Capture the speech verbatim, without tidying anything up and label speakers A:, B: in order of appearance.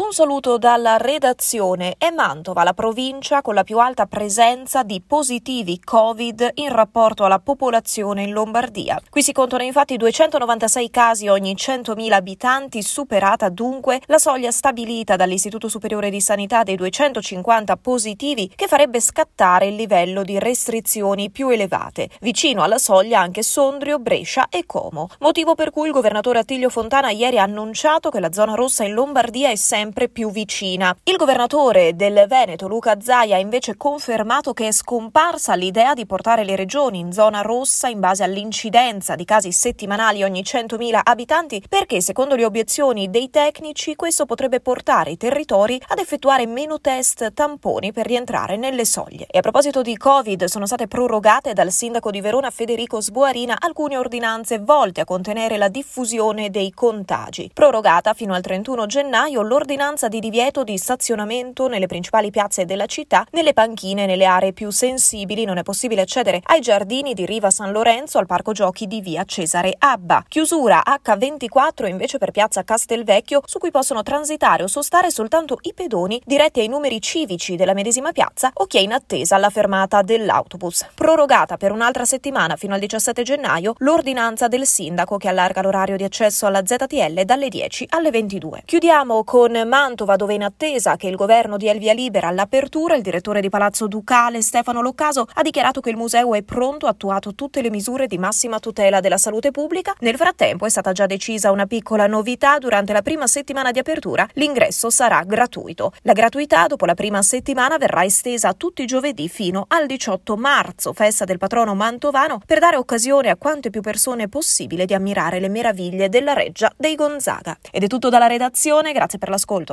A: Un saluto dalla redazione. È Mantova la provincia con la più alta presenza di positivi Covid in rapporto alla popolazione in Lombardia. Qui si contano infatti duecentonovantasei casi ogni centomila abitanti, superata dunque la soglia stabilita dall'Istituto Superiore di Sanità dei duecentocinquanta positivi, che farebbe scattare il livello di restrizioni più elevate. Vicino alla soglia anche Sondrio, Brescia e Como. Motivo per cui il governatore Attilio Fontana ieri ha annunciato che la zona rossa in Lombardia è sempre più vicina. Il governatore del Veneto, Luca Zaia, ha invece confermato che è scomparsa l'idea di portare le regioni in zona rossa in base all'incidenza di casi settimanali ogni centomila abitanti, perché secondo le obiezioni dei tecnici questo potrebbe portare i territori ad effettuare meno test tamponi per rientrare nelle soglie. E a proposito di Covid, sono state prorogate dal sindaco di Verona Federico Sboarina alcune ordinanze volte a contenere la diffusione dei contagi. Prorogata fino al trentuno gennaio l'ordinanza di divieto di stazionamento nelle principali piazze della città, nelle panchine e nelle aree più sensibili non è possibile accedere ai giardini di Riva San Lorenzo, al parco giochi di via Cesare Abba. Chiusura acca ventiquattro invece per piazza Castelvecchio, su cui possono transitare o sostare soltanto i pedoni diretti ai numeri civici della medesima piazza o chi è in attesa alla fermata dell'autobus. Prorogata per un'altra settimana fino al diciassette gennaio l'ordinanza del sindaco che allarga l'orario di accesso alla Z T L dalle dieci alle ventidue. Chiudiamo con Mantova, dove in attesa che il governo dia il via libera all'apertura, il direttore di Palazzo Ducale Stefano Loccaso ha dichiarato che il museo è pronto, ha attuato tutte le misure di massima tutela della salute pubblica. Nel frattempo è stata già decisa una piccola novità: durante la prima settimana di apertura l'ingresso sarà gratuito. La gratuità dopo la prima settimana verrà estesa a tutti i giovedì fino al diciotto marzo, festa del patrono mantovano, per dare occasione a quante più persone possibile di ammirare le meraviglie della reggia dei Gonzaga. Ed è tutto dalla redazione, grazie per l'ascolto.